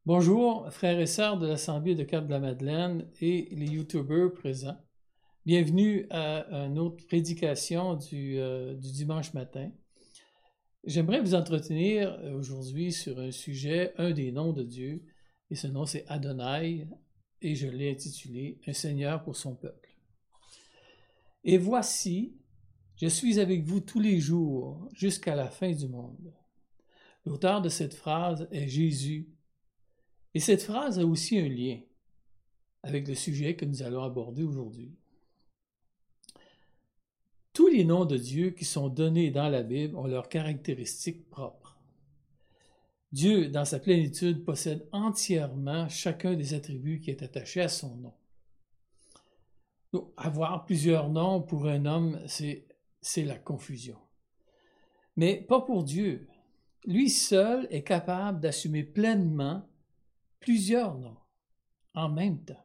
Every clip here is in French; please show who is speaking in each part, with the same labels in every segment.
Speaker 1: Bonjour, frères et sœurs de l'Assemblée de Cap-de-la-Madeleine et les YouTubers présents. Bienvenue à une autre prédication du dimanche matin. J'aimerais vous entretenir aujourd'hui sur un sujet, un des noms de Dieu, et ce nom c'est Adonai, et je l'ai intitulé « Un Seigneur pour son peuple ». Et voici, je suis avec vous tous les jours jusqu'à la fin du monde. L'auteur de cette phrase est Jésus. Et cette phrase a aussi un lien avec le sujet que nous allons aborder aujourd'hui. Tous les noms de Dieu qui sont donnés dans la Bible ont leurs caractéristiques propres. Dieu, dans sa plénitude, possède entièrement chacun des attributs qui est attaché à son nom. Donc, avoir plusieurs noms pour un homme, c'est la confusion. Mais pas pour Dieu. Lui seul est capable d'assumer pleinement plusieurs noms en même temps.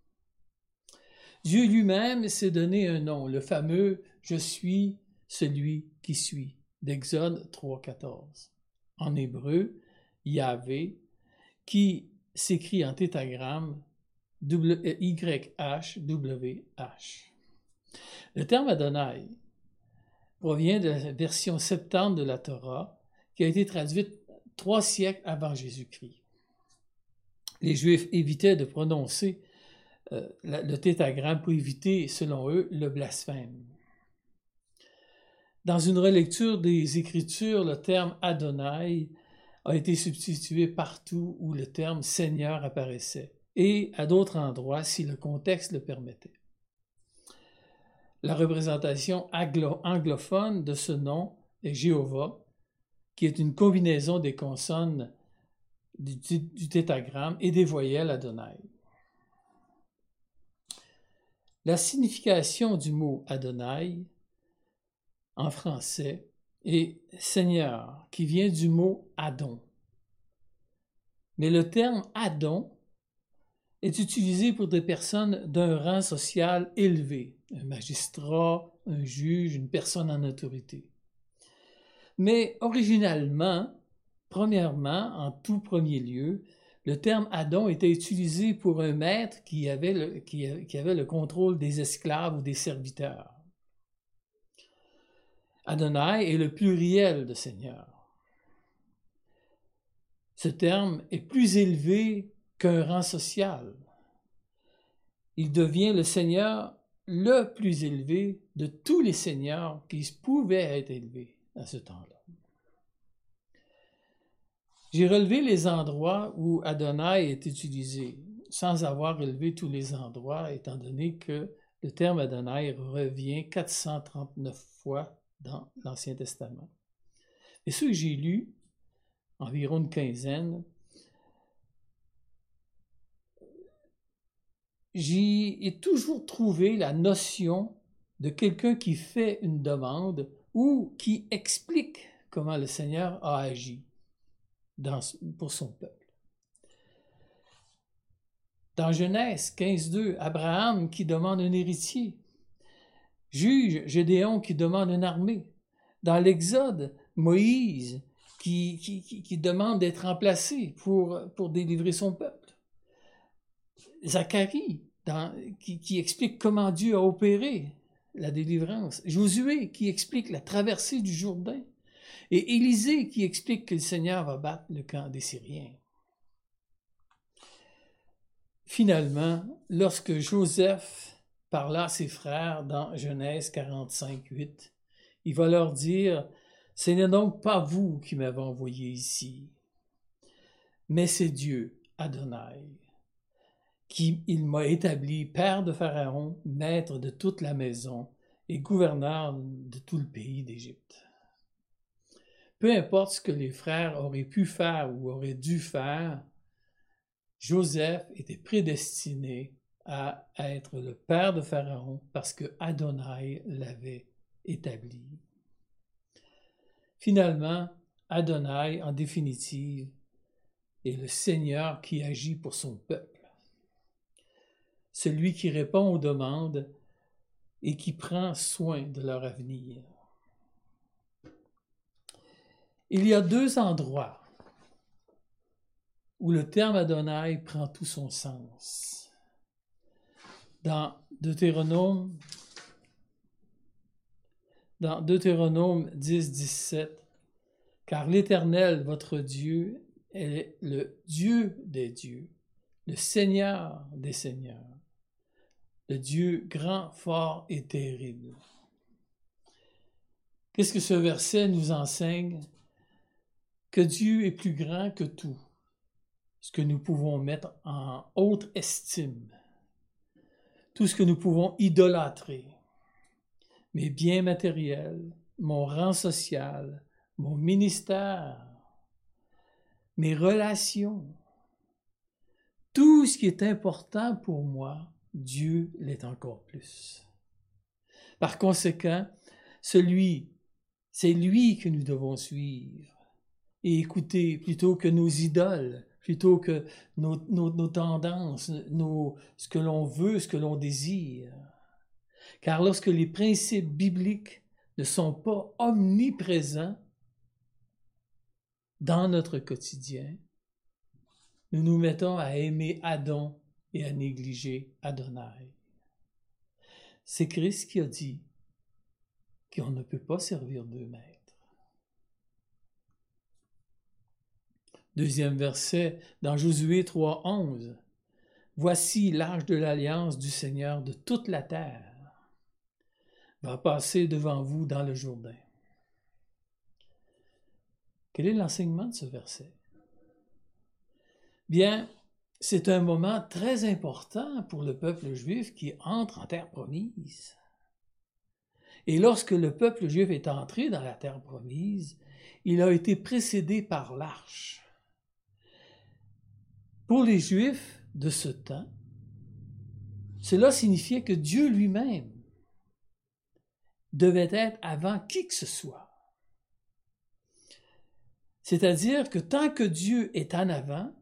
Speaker 1: Dieu lui-même s'est donné un nom, le fameux « Je suis celui qui suis » d'Exode 3,14. En hébreu, Yahvé, qui s'écrit en tétragramme YHWH. Le terme Adonai provient de la version septante de la Torah, qui a été traduite 3 siècles avant Jésus-Christ. Les Juifs évitaient de prononcer le tétragramme pour éviter, selon eux, le blasphème. Dans une relecture des Écritures, le terme Adonai a été substitué partout où le terme Seigneur apparaissait, et à d'autres endroits si le contexte le permettait. La représentation anglophone de ce nom est Jéhovah, qui est une combinaison des consonnes du tétragramme et des voyelles Adonai. La signification du mot Adonai en français est Seigneur, qui vient du mot Adon. Mais le terme Adon est utilisé pour des personnes d'un rang social élevé, un magistrat, un juge, une personne en autorité. Mais originalement, premièrement, en tout premier lieu, le terme Adon était utilisé pour un maître qui avait le contrôle des esclaves ou des serviteurs. Adonai est le pluriel de Seigneur. Ce terme est plus élevé qu'un rang social. Il devient le Seigneur le plus élevé de tous les seigneurs qui pouvaient être élevés à ce temps-là. J'ai relevé les endroits où Adonai est utilisé, sans avoir relevé tous les endroits, étant donné que le terme Adonai revient 439 fois dans l'Ancien Testament. Et ceux que j'ai lus, environ une quinzaine, j'y ai toujours trouvé la notion de quelqu'un qui fait une demande ou qui explique comment le Seigneur a agi pour son peuple. Dans Genèse 15.2, Abraham qui demande un héritier. Juge, Gédéon qui demande une armée. Dans l'Exode, Moïse qui demande d'être remplacé pour délivrer son peuple. Zacharie qui explique comment Dieu a opéré la délivrance. Josué qui explique la traversée du Jourdain. Et Élisée qui explique que le Seigneur va battre le camp des Syriens. Finalement, lorsque Joseph parla à ses frères dans Genèse 45.8, il va leur dire « Ce n'est donc pas vous qui m'avez envoyé ici, mais c'est Dieu, Adonai, il m'a établi père de Pharaon, maître de toute la maison et gouverneur de tout le pays d'Égypte. » Peu importe ce que les frères auraient pu faire ou auraient dû faire, Joseph était prédestiné à être le père de Pharaon parce que Adonai l'avait établi. Finalement, Adonai, en définitive, est le Seigneur qui agit pour son peuple. Celui qui répond aux demandes et qui prend soin de leur avenir. Il y a 2 endroits où le terme Adonai prend tout son sens. Dans Deutéronome 10, 17, « Car l'Éternel, votre Dieu, est le Dieu des dieux, le Seigneur des seigneurs, le Dieu grand, fort et terrible. » Qu'est-ce que ce verset nous enseigne? Que Dieu est plus grand que tout, ce que nous pouvons mettre en haute estime, tout ce que nous pouvons idolâtrer, mes biens matériels, mon rang social, mon ministère, mes relations, tout ce qui est important pour moi, Dieu l'est encore plus. Par conséquent, c'est lui que nous devons suivre et écouter plutôt que nos idoles, plutôt que nos tendances, ce que l'on veut, ce que l'on désire. Car lorsque les principes bibliques ne sont pas omniprésents dans notre quotidien, nous nous mettons à aimer Adon et à négliger Adonai. C'est Christ qui a dit qu'on ne peut pas servir deux maîtres. Deuxième verset dans Josué 3:11. « Voici l'arche de l'alliance du Seigneur de toute la terre va passer devant vous dans le Jourdain. » Quel est l'enseignement de ce verset? Bien, c'est un moment très important pour le peuple juif qui entre en terre promise. Et lorsque le peuple juif est entré dans la terre promise, il a été précédé par l'arche. Pour les Juifs de ce temps, cela signifiait que Dieu lui-même devait être avant qui que ce soit. C'est-à-dire que tant que Dieu est en avant,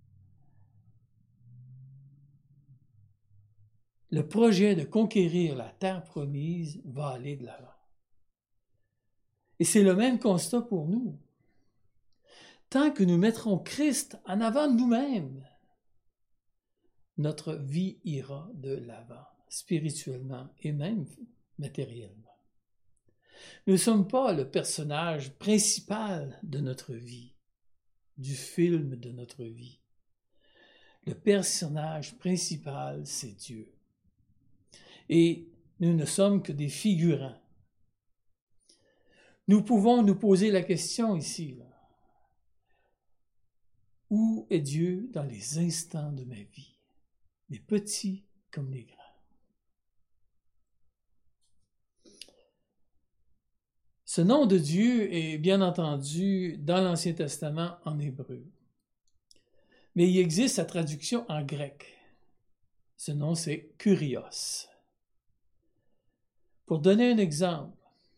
Speaker 1: le projet de conquérir la terre promise va aller de l'avant. Et c'est le même constat pour nous. Tant que nous mettrons Christ en avant de nous-mêmes, notre vie ira de l'avant, spirituellement et même matériellement. Nous ne sommes pas le personnage principal de notre vie, du film de notre vie. Le personnage principal, c'est Dieu. Et nous ne sommes que des figurants. Nous pouvons nous poser la question ici, là. Où est Dieu dans les instants de ma vie, les petits comme les grands? Ce nom de Dieu est bien entendu dans l'Ancien Testament en hébreu. Mais il existe sa traduction en grec. Ce nom, c'est Kurios. Pour donner un exemple,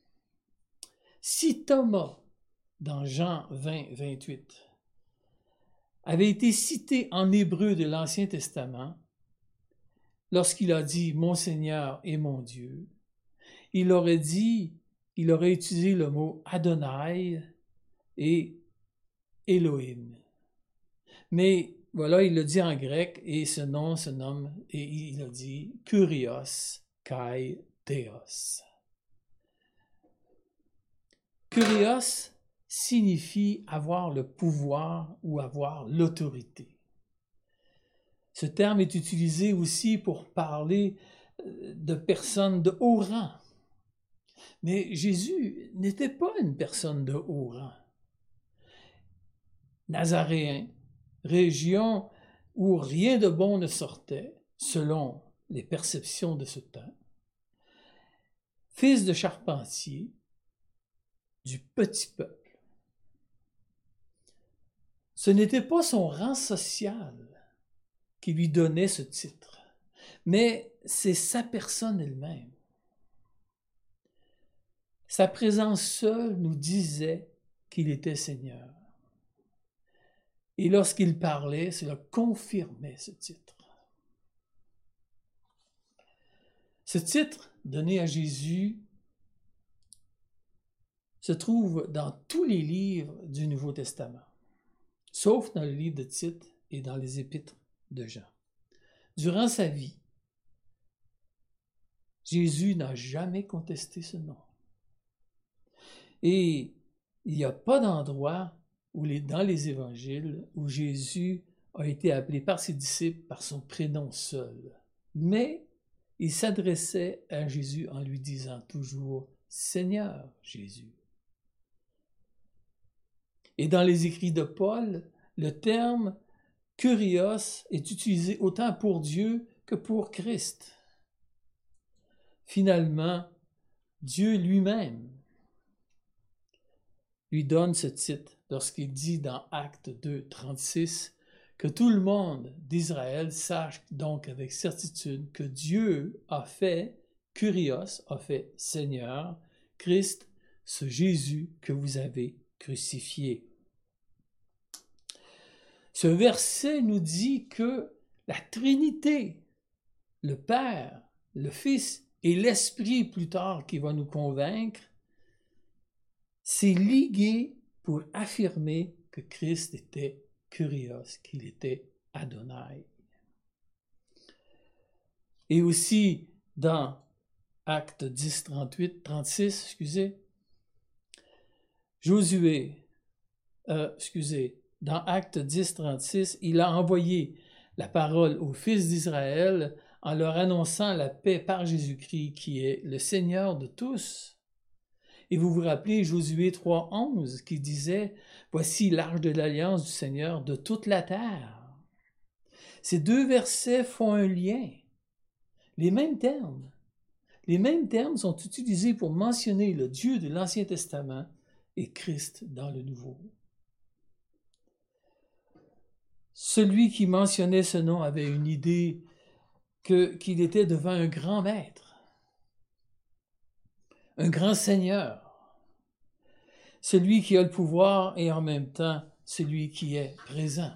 Speaker 1: si Thomas, dans Jean 20, 28, avait été cité en hébreu de l'Ancien Testament, lorsqu'il a dit « Mon Seigneur et mon Dieu », il aurait utilisé le mot Adonai et Elohim. Mais voilà, il le dit en grec et ce nom se nomme, et il a dit Kurios kai Theos. Kurios signifie avoir le pouvoir ou avoir l'autorité. Ce terme est utilisé aussi pour parler de personnes de haut rang. Mais Jésus n'était pas une personne de haut rang. Nazaréen, région où rien de bon ne sortait, selon les perceptions de ce temps, fils de charpentier, du petit peuple. Ce n'était pas son rang social qui lui donnait ce titre, mais c'est sa personne elle-même. Sa présence seule nous disait qu'il était Seigneur. Et lorsqu'il parlait, cela confirmait ce titre. Ce titre donné à Jésus se trouve dans tous les livres du Nouveau Testament. sauf dans le livre de Tite et dans les épîtres de Jean. Durant sa vie, Jésus n'a jamais contesté ce nom. Et il n'y a pas d'endroit dans les évangiles où Jésus a été appelé par ses disciples par son prénom seul. Mais il s'adressait à Jésus en lui disant toujours « Seigneur Jésus ». Et dans les écrits de Paul, le terme « kurios » est utilisé autant pour Dieu que pour Christ. Finalement, Dieu lui-même lui donne ce titre lorsqu'il dit dans Actes 2, 36 que tout le monde d'Israël sache donc avec certitude que Dieu a fait, Kurios, a fait Seigneur, Christ, ce Jésus que vous avez crucifié. Ce verset nous dit que la Trinité, le Père, le Fils et l'Esprit plus tard qui va nous convaincre, s'est ligué pour affirmer que Christ était Kurios, qu'il était Adonai. Et aussi dans Actes 10, 36, dans Actes 10, 36, il a envoyé la parole aux fils d'Israël en leur annonçant la paix par Jésus-Christ qui est le Seigneur de tous. Et vous vous rappelez Josué 3, 11 qui disait « Voici l'arche de l'alliance du Seigneur de toute la terre ». Ces deux versets font un lien. Les mêmes termes sont utilisés pour mentionner le Dieu de l'Ancien Testament et Christ dans le Nouveau. Celui qui mentionnait ce nom avait une idée qu'il était devant un grand maître, un grand Seigneur, celui qui a le pouvoir et en même temps celui qui est présent.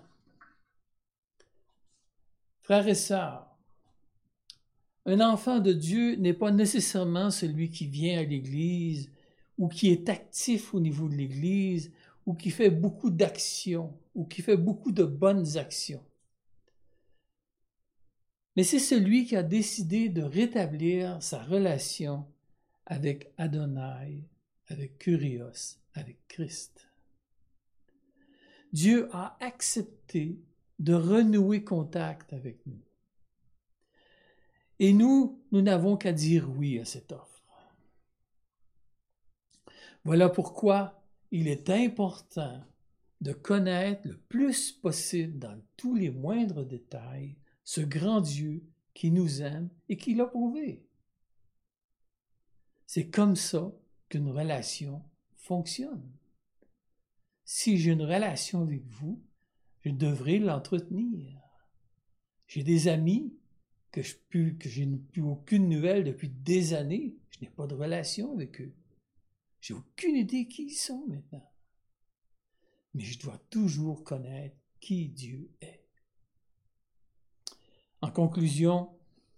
Speaker 1: Frères et sœurs, un enfant de Dieu n'est pas nécessairement celui qui vient à l'Église ou qui est actif au niveau de l'Église ou qui fait beaucoup d'actions ou qui fait beaucoup de bonnes actions. Mais c'est celui qui a décidé de rétablir sa relation avec Adonai, avec Kurios, avec Christ. Dieu a accepté de renouer contact avec nous. Et nous n'avons qu'à dire oui à cette offre. Voilà pourquoi il est important de connaître le plus possible dans tous les moindres détails ce grand Dieu qui nous aime et qui l'a prouvé. C'est comme ça qu'une relation fonctionne. Si j'ai une relation avec vous, je devrais l'entretenir. J'ai des amis que je n'ai plus aucune nouvelle depuis des années. Je n'ai pas de relation avec eux. J'ai aucune idée qui ils sont maintenant. Mais je dois toujours connaître qui Dieu est. En conclusion,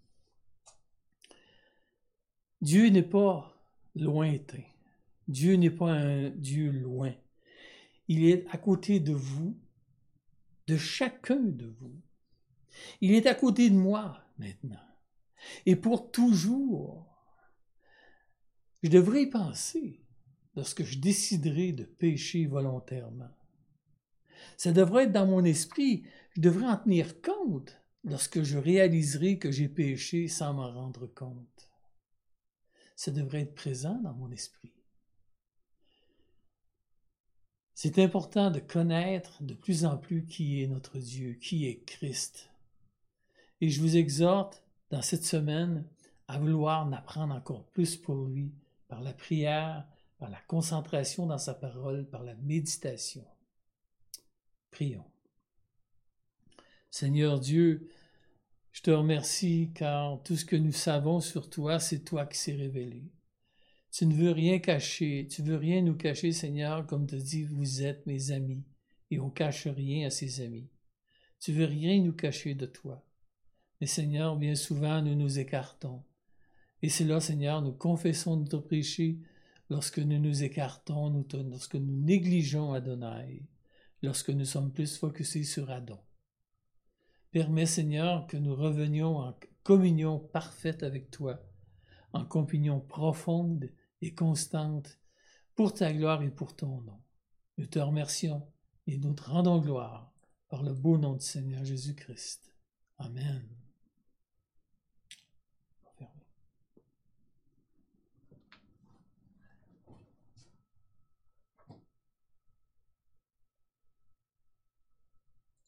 Speaker 1: Dieu n'est pas lointain. Dieu n'est pas un Dieu loin. Il est à côté de vous, de chacun de vous. Il est à côté de moi maintenant. Et pour toujours, je devrais y penser lorsque je déciderai de pécher volontairement. Ça devrait être dans mon esprit. Je devrais en tenir compte lorsque je réaliserai que j'ai péché sans m'en rendre compte. Ça devrait être présent dans mon esprit. C'est important de connaître de plus en plus qui est notre Dieu, qui est Christ. Et je vous exhorte dans cette semaine à vouloir en apprendre encore plus pour lui, par la prière, par la concentration dans sa parole, par la méditation. Prions. Seigneur Dieu, je te remercie car tout ce que nous savons sur toi, c'est toi qui s'est révélé. Tu ne veux rien cacher, tu veux rien nous cacher, Seigneur, comme tu dis, vous êtes mes amis, et on cache rien à ses amis. Tu veux rien nous cacher de toi. Mais Seigneur, bien souvent, nous nous écartons. Et c'est là, Seigneur, nous confessons notre péché lorsque nous nous écartons, lorsque nous négligeons Adonai. lorsque nous sommes plus focusés sur Adam. Permets, Seigneur, que nous revenions en communion parfaite avec toi, en communion profonde et constante pour ta gloire et pour ton nom. Nous te remercions et nous te rendons gloire par le beau nom du Seigneur Jésus-Christ. Amen.